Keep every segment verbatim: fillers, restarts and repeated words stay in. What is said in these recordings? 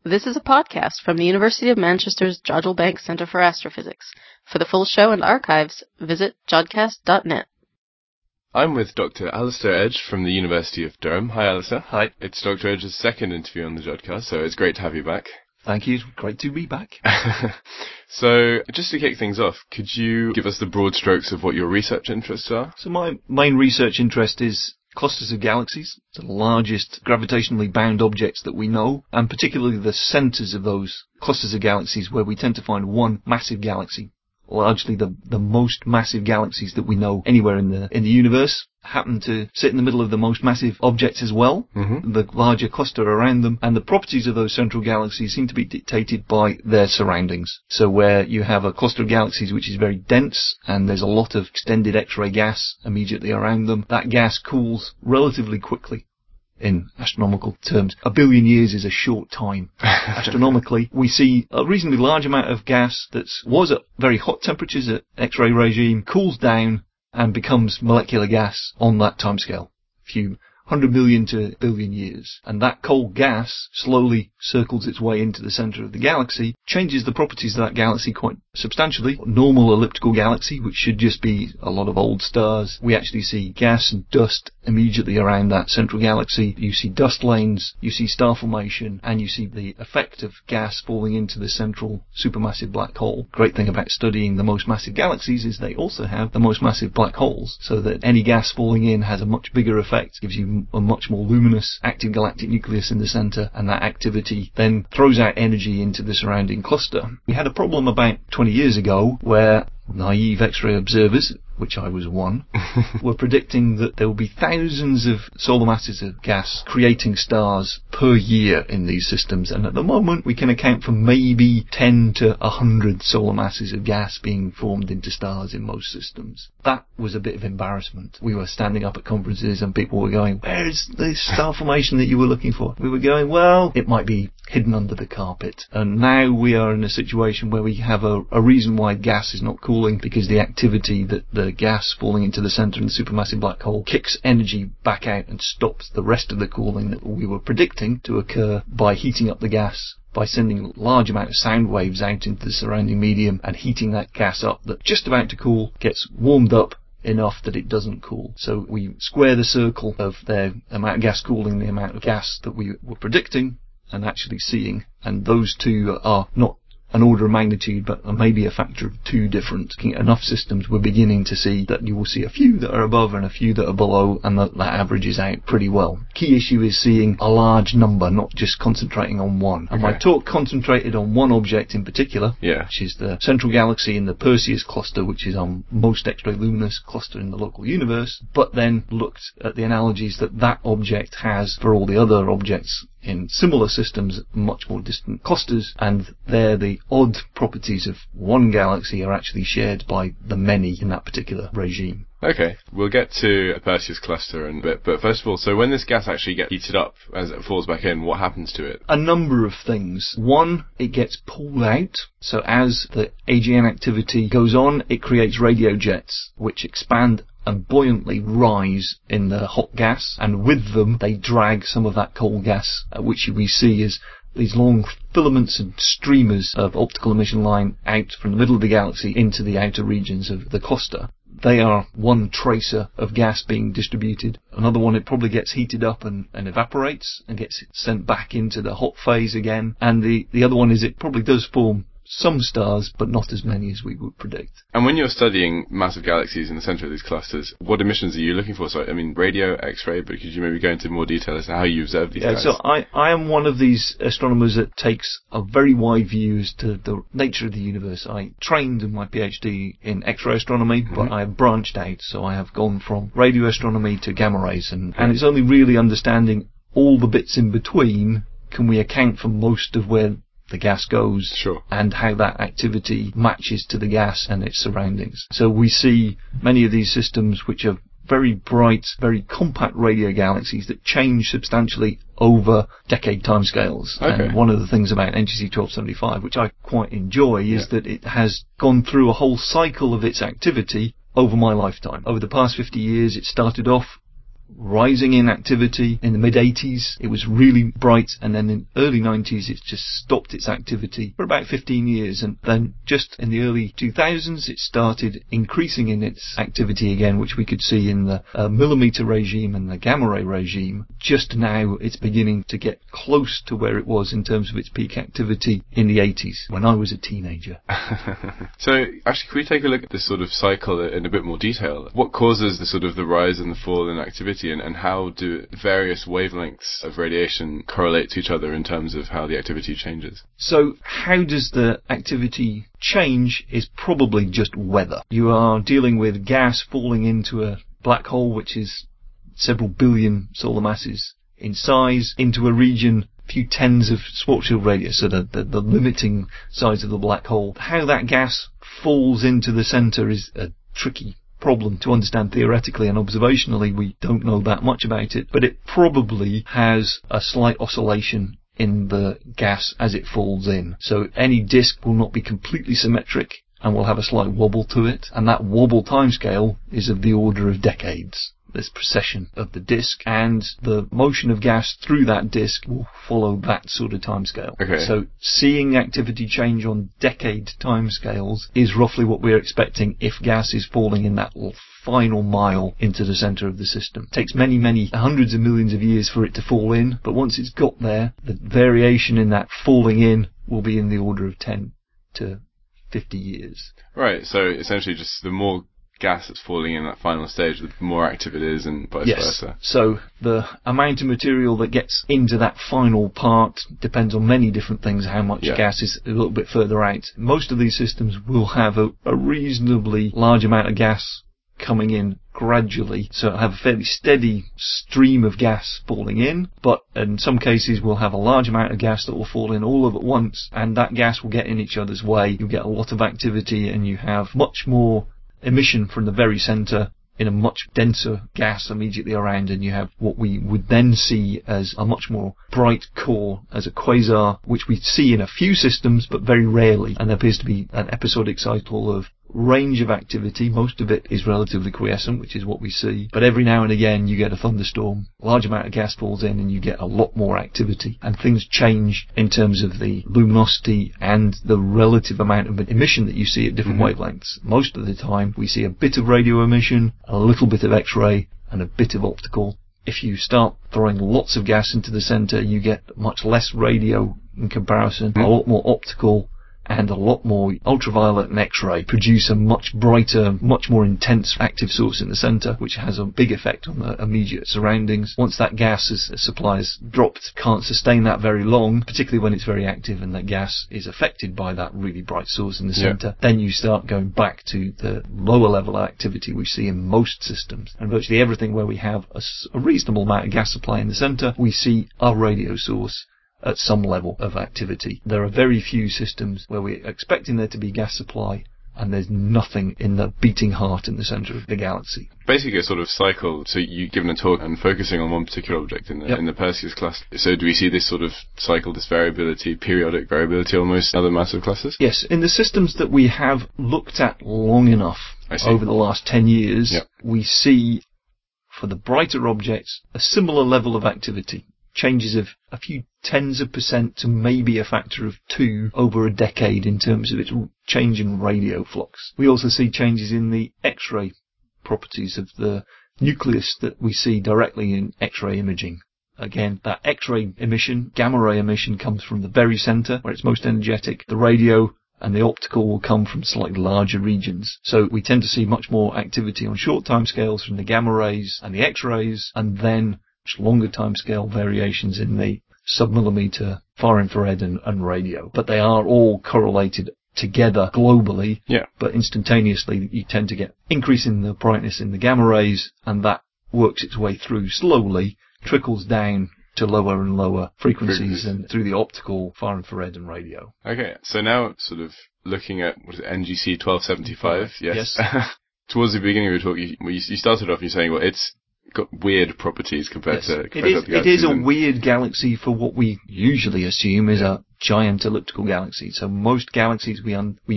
This is a podcast from the University of Manchester's Jodrell Bank Centre for Astrophysics. For the full show and archives, visit jodcast dot net. I'm with Doctor Alistair Edge from the University of Durham. Hi, Alistair. Hi. It's Doctor Edge's second interview on the Jodcast, so it's great to have you back. Thank you. Great to be back. So, just to kick things off, could you give us the broad strokes of what your research interests are? So my main research interest is clusters of galaxies, the largest gravitationally bound objects that we know, and particularly the centres of those clusters of galaxies where we tend to find one massive galaxy. Largely the, the most massive galaxies that we know anywhere in the in the universe happen to sit in the middle of the most massive objects as well, mm-hmm. the larger cluster around them, and the properties of those central galaxies seem to be dictated by their surroundings. So where you have a cluster of galaxies which is very dense, and there's a lot of extended X-ray gas immediately around them, that gas cools relatively quickly. In astronomical terms, a billion years is a short time. Astronomically, we see a reasonably large amount of gas that was at very hot temperatures at X-ray regime, cools down and becomes molecular gas on that timescale. A few hundred million to a billion years. And that cold gas slowly circles its way into the centre of the galaxy, changes the properties of that galaxy quite substantially. A normal elliptical galaxy, which should just be a lot of old stars, we actually see gas and dust immediately around that central galaxy. You see dust lanes, you see star formation, and you see the effect of gas falling into the central supermassive black hole. Great thing about studying the most massive galaxies is they also have the most massive black holes, so that any gas falling in has a much bigger effect, gives you a much more luminous active galactic nucleus in the centre, and that activity then throws out energy into the surrounding cluster. We had a problem about twenty years ago where naive X-ray observers, which I was one, were predicting that there will be thousands of solar masses of gas creating stars per year in these systems, and at the moment we can account for maybe ten to one hundred solar masses of gas being formed into stars in most systems. That was a bit of embarrassment. We were standing up at conferences and people were going, "Where's the star formation that you were looking for?" We were going, well, it might be hidden under the carpet. And now we are in a situation where we have a, a reason why gas is not cooling, because the activity that the gas falling into the centre of the supermassive black hole kicks energy back out and stops the rest of the cooling that we were predicting to occur by heating up the gas, by sending a large amount of sound waves out into the surrounding medium and heating that gas up that just about to cool gets warmed up enough that it doesn't cool. So we square the circle of the amount of gas cooling, the amount of gas that we were predicting and actually seeing, and those two are not an order of magnitude, but maybe a factor of two different. Looking at enough systems, we're beginning to see that you will see a few that are above and a few that are below, and that, that averages out pretty well. Key issue is seeing a large number, not just concentrating on one. And okay. my talk concentrated on one object in particular, yeah. which is the central galaxy in the Perseus cluster, which is our most X-ray luminous cluster in the local universe, but then looked at the analogies that that object has for all the other objects in similar systems, much more distant clusters, and there the odd properties of one galaxy are actually shared by the many in that particular regime. Okay, we'll get to a Perseus cluster in a bit, but first of all, so when this gas actually gets heated up as it falls back in, what happens to it? A number of things. One, it gets pulled out, so as the A G N activity goes on, it creates radio jets, which expand and buoyantly rise in the hot gas, and with them they drag some of that cold gas, uh, which we see as these long filaments and streamers of optical emission line out from the middle of the galaxy into the outer regions of the cluster. They are one tracer of gas being distributed. Another one, it probably gets heated up and, and evaporates and gets sent back into the hot phase again. And the, the other one is it probably does form some stars, but not as many as we would predict. And when you're studying massive galaxies in the centre of these clusters, what emissions are you looking for? So, I mean, radio, X-ray, but could you maybe go into more detail as to how you observe these yeah, guys? So I, I am one of these astronomers that takes a very wide view as to the nature of the universe. I trained in my PhD in X-ray astronomy, mm-hmm. but I have branched out, so I have gone from radio astronomy to gamma rays, and, and it's only really understanding all the bits in between can we account for most of where the gas goes, sure. and how that activity matches to the gas and its surroundings. So we see many of these systems which are very bright, very compact radio galaxies that change substantially over decade timescales. Okay. And one of the things about N G C twelve seventy-five, which I quite enjoy, is yeah. that it has gone through a whole cycle of its activity over my lifetime. Over the past fifty years, it started off rising in activity. In the mid-eighties, it was really bright, and then in early nineties, it just stopped its activity for about fifteen years, and then just in the early two thousands, it started increasing in its activity again, which we could see in the uh, millimeter regime and the gamma ray regime. Just now, it's beginning to get close to where it was in terms of its peak activity in the eighties, when I was a teenager. So, actually, can we take a look at this sort of cycle in a bit more detail? What causes the sort of the rise and the fall in activity, and, and how do various wavelengths of radiation correlate to each other in terms of how the activity changes? So, how does the activity change is probably just weather. You are dealing with gas falling into a black hole which is several billion solar masses in size, into a region a few tens of Schwarzschild radius, so the, the, the limiting size of the black hole. How that gas falls into the centre is a tricky problem to understand theoretically, and observationally we don't know that much about it, but it probably has a slight oscillation in the gas as it falls in. So any disk will not be completely symmetric and will have a slight wobble to it, and that wobble timescale is of the order of decades. This precession of the disk, and the motion of gas through that disk will follow that sort of timescale. Okay. So seeing activity change on decade timescales is roughly what we're expecting if gas is falling in that final mile into the centre of the system. It takes many, many hundreds of millions of years for it to fall in, but once it's got there, the variation in that falling in will be in the order of ten to fifty years. Right, so essentially just the more gas that's falling in that final stage, the more active it is, and vice yes. versa. So the amount of material that gets into that final part depends on many different things, how much yeah. gas is a little bit further out. Most of these systems will have a, a reasonably large amount of gas coming in gradually, so it'll have a fairly steady stream of gas falling in, but in some cases we'll have a large amount of gas that will fall in all of at once, and that gas will get in each other's way. You'll get a lot of activity, and you have much more emission from the very centre in a much denser gas immediately around, and you have what we would then see as a much more bright core, as a quasar, which we see in a few systems but very rarely, and there appears to be an episodic cycle of range of activity. Most of it is relatively quiescent, which is what we see, but every now and again you get a thunderstorm, a large amount of gas falls in, and you get a lot more activity, and things change in terms of the luminosity and the relative amount of emission that you see at different mm-hmm. wavelengths. Most of the time we see a bit of radio emission, a little bit of X-ray, and a bit of optical. If you start throwing lots of gas into the centre, you get much less radio in comparison, mm-hmm. a lot more optical, and a lot more ultraviolet and X-ray produce a much brighter, much more intense active source in the centre, which has a big effect on the immediate surroundings. Once that gas is, supply is dropped, can't sustain that very long, particularly when it's very active and that gas is affected by that really bright source in the yeah. centre, then you start going back to the lower level of activity we see in most systems. And virtually everything where we have a, a reasonable amount of gas supply in the centre, we see a radio source at some level of activity. There are very few systems where we're expecting there to be gas supply and there's nothing in the beating heart in the centre of the galaxy. Basically a sort of cycle, so you've given a talk and focusing on one particular object in the, yep. in the Perseus cluster. So do we see this sort of cycle, this variability, periodic variability almost in other massive clusters? Yes, in the systems that we have looked at long enough over the last ten years, yep. we see for the brighter objects a similar level of activity. Changes of a few tens of percent to maybe a factor of two over a decade in terms of its change in radio flux. We also see changes in the X-ray properties of the nucleus that we see directly in X-ray imaging. Again, that X-ray emission, gamma ray emission, comes from the very centre where it's most energetic. The radio and the optical will come from slightly larger regions. So we tend to see much more activity on short time scales from the gamma rays and the X-rays, and then much longer timescale variations in the submillimeter, far infrared and, and radio. But they are all correlated together globally, yeah. but instantaneously you tend to get increase in the brightness in the gamma rays, and that works its way through slowly, trickles down to lower and lower frequencies, frequencies. and through the optical, far infrared and radio. Okay, so now sort of looking at, what is it, N G C twelve seventy-five? Yes. yes. Towards the beginning of your talk, you, you started off, you're saying, well, it's got weird properties compared yes. to compared it is, to it is a weird galaxy for what we usually assume is a giant elliptical galaxy. So most galaxies we un, we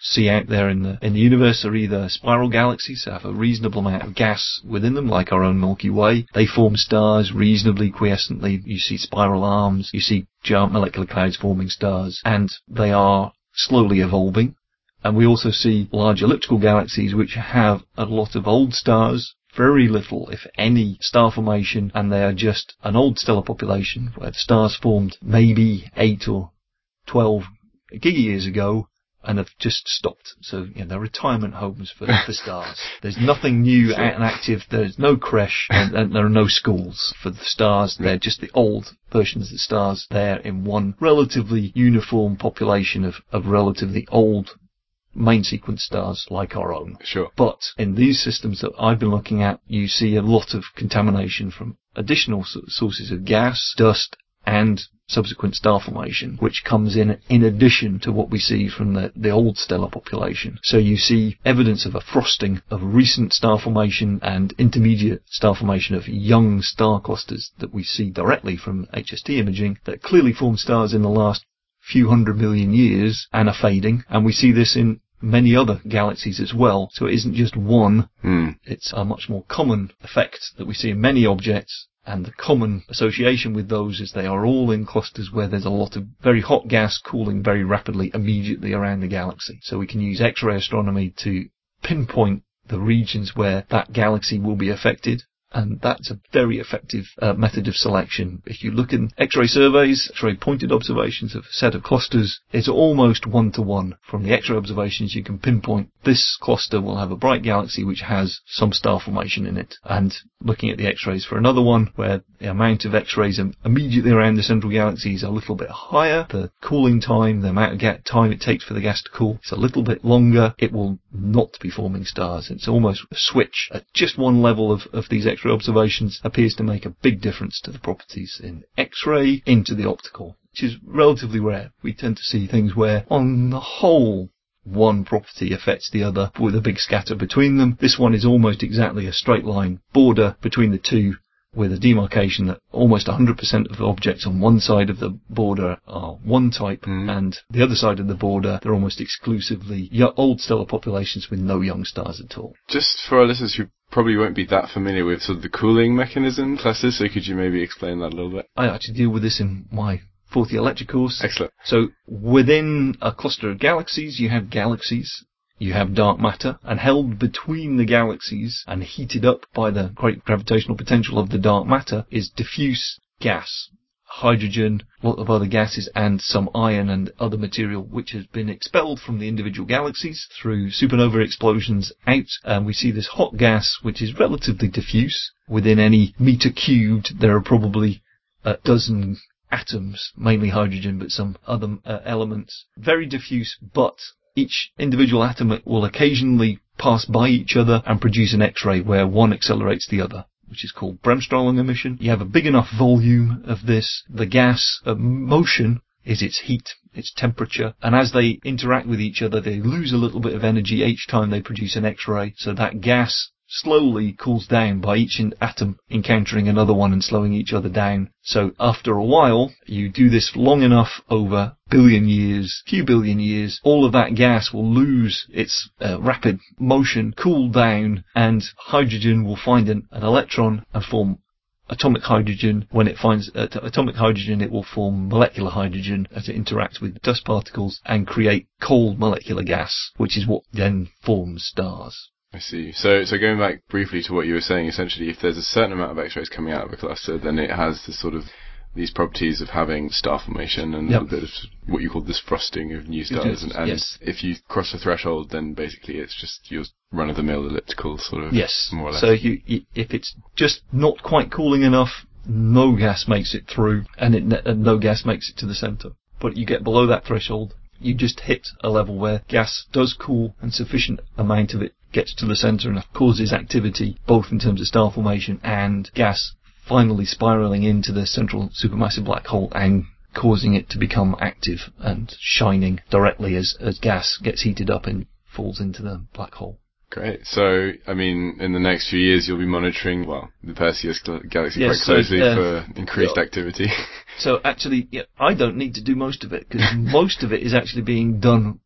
see out there in the in the universe are either spiral galaxies that have a reasonable amount of gas within them, like our own Milky Way. They form stars reasonably quiescently. You see spiral arms, you see giant molecular clouds forming stars, and they are slowly evolving. And we also see large elliptical galaxies which have a lot of old stars, very little, if any, star formation, and they are just an old stellar population where the stars formed maybe eight or twelve gigayears ago and have just stopped. So, you know, they're retirement homes for, for stars. There's nothing new sure. and active. There's no creche and, and there are no schools for the stars. They're just the old versions of the stars there in one relatively uniform population of, of relatively old main sequence stars like our own. Sure. But in these systems that I've been looking at, you see a lot of contamination from additional sources of gas, dust, and subsequent star formation, which comes in in addition to what we see from the, the old stellar population. So you see evidence of a frosting of recent star formation and intermediate star formation of young star clusters that we see directly from H S T imaging that clearly formed stars in the last few hundred million years and are fading. And we see this in many other galaxies as well. So it isn't just one. Mm. It's a much more common effect that we see in many objects. And the common association with those is they are all in clusters where there's a lot of very hot gas cooling very rapidly immediately around the galaxy. So we can use X-ray astronomy to pinpoint the regions where that galaxy will be affected. And that's a very effective uh, method of selection. If you look in X-ray surveys, X-ray pointed observations of a set of clusters, it's almost one-to-one. From the X-ray observations, you can pinpoint this cluster will have a bright galaxy which has some star formation in it. And looking at the X-rays for another one, where the amount of X-rays immediately around the central galaxy is a little bit higher, the cooling time, the amount of ga- time it takes for the gas to cool, is a little bit longer, it will not be forming stars. It's almost a switch at just one level of, of these X-ray observations appears to make a big difference to the properties in X-ray into the optical, which is relatively rare. We tend to see things where, on the whole, one property affects the other with a big scatter between them. This one is almost exactly a straight line border between the two, with a demarcation that almost one hundred percent of the objects on one side of the border are one type, mm. and the other side of the border, they're almost exclusively old stellar populations with no young stars at all. Just for our listeners who probably won't be that familiar with sort of the cooling mechanism classes, so could you maybe explain that a little bit? I actually deal with this in my fourth year lecture course. Excellent. So within a cluster of galaxies, you have galaxies. You have dark matter, and held between the galaxies and heated up by the great gravitational potential of the dark matter is diffuse gas, hydrogen, a lot of other gases, and some iron and other material which has been expelled from the individual galaxies through supernova explosions out. And we see this hot gas which is relatively diffuse. Within any meter cubed there are probably a dozen atoms, mainly hydrogen but some other uh, elements. Very diffuse, but each individual atom will occasionally pass by each other and produce an X-ray where one accelerates the other, which is called Bremsstrahlung emission. You have a big enough volume of this. The gas of motion is its heat, its temperature, and as they interact with each other, they lose a little bit of energy each time they produce an X-ray, so that gas slowly cools down by each atom encountering another one and slowing each other down. So after a while, you do this long enough over billion years, few billion years, all of that gas will lose its uh, rapid motion, cool down, and hydrogen will find an, an electron and form atomic hydrogen. When it finds uh, atomic hydrogen, it will form molecular hydrogen as it interacts with dust particles and create cold molecular gas, which is what then forms stars. I see. So, so going back briefly to what you were saying, essentially, if there's a certain amount of X-rays coming out of a cluster, then it has this sort of these properties of having star formation and yep. a bit of what you call this frosting of new stars. And, and yes. if you cross the threshold, then basically it's just your run-of-the-mill elliptical sort of. Yes. More or less. So you, if it's just not quite cooling enough, no gas makes it through, and, it, and no gas makes it to the centre. But you get below that threshold, you just hit a level where gas does cool and sufficient amount of it gets to the centre and causes activity, both in terms of star formation and gas finally spiralling into the central supermassive black hole and causing it to become active and shining directly as, as gas gets heated up and falls into the black hole. Great. So, I mean, in the next few years, you'll be monitoring, well, the Perseus galaxy yes, quite closely so, uh, for increased yeah. activity. So, actually, yeah, I don't need to do most of it, because most of it is actually being done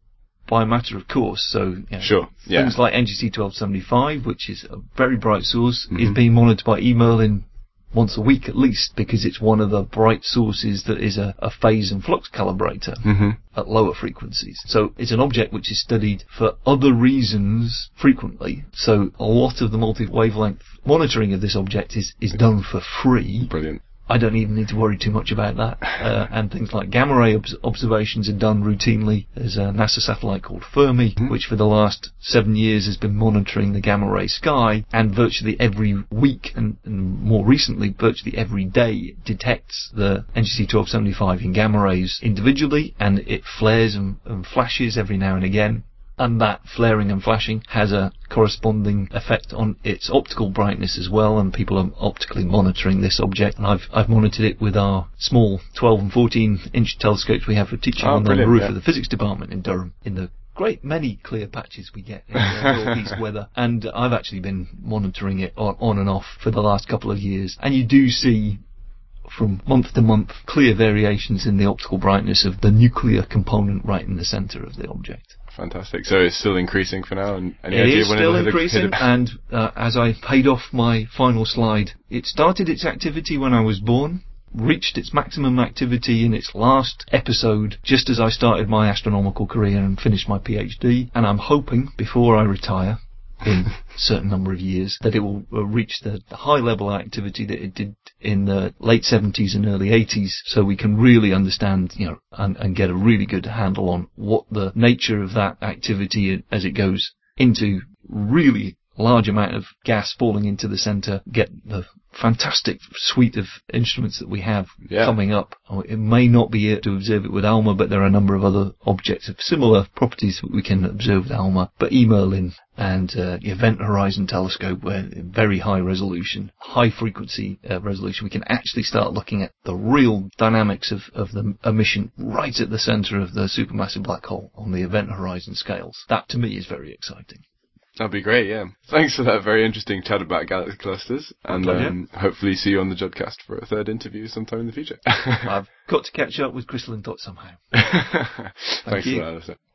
by a matter of course. So, you know, sure, yeah. things like N G C twelve seventy-five, which is a very bright source, mm-hmm. is being monitored by E Merlin once a week at least, because it's one of the bright sources that is a, a phase and flux calibrator mm-hmm. at lower frequencies. So it's an object which is studied for other reasons frequently. So a lot of the multi-wavelength monitoring of this object is, is done for free. Brilliant. I don't even need to worry too much about that. Uh, and things like gamma ray obs- observations are done routinely. There's a NASA satellite called Fermi, mm-hmm. which for the last seven years has been monitoring the gamma ray sky, and virtually every week, and, and more recently, virtually every day, detects the N G C twelve seventy-five in gamma rays individually, and it flares and, and flashes every now and again. And that flaring and flashing has a corresponding effect on its optical brightness as well, and people are optically monitoring this object. And I've I've monitored it with our small twelve and fourteen inch telescopes we have for teaching oh, on the roof yeah. of the physics department in Durham, in the great many clear patches we get in the northeast weather. And I've actually been monitoring it on, on and off for the last couple of years. And you do see, from month to month, clear variations in the optical brightness of the nuclear component right in the centre of the object. Fantastic. So it's still increasing for now? And any it idea is when still it'll increasing, hit a, hit a and uh, as I paid off my final slide, it started its activity when I was born, reached its maximum activity in its last episode just as I started my astronomical career and finished my PhD, and I'm hoping, before I retire, in a certain number of years, that it will uh, reach the, the high level of activity that it did in the late seventies and early eighties, so we can really understand, you know, and, and get a really good handle on what the nature of that activity as it goes into really large amount of gas falling into the centre, get the fantastic suite of instruments that we have yeah. coming up. It may not be able to observe it with ALMA, but there are a number of other objects of similar properties that we can observe with ALMA. But E Merlin and uh, the Event Horizon Telescope, where very high resolution, high frequency uh, resolution, we can actually start looking at the real dynamics of, of the emission right at the centre of the supermassive black hole on the Event Horizon scales. That to me is very exciting. That'd be great, yeah. Thanks for that very interesting chat about galaxy clusters, and um, hopefully see you on the Jodcast for a third interview sometime in the future. I've got to catch up with Crystalline Dot somehow. Thank Thanks you. for that, Alistair.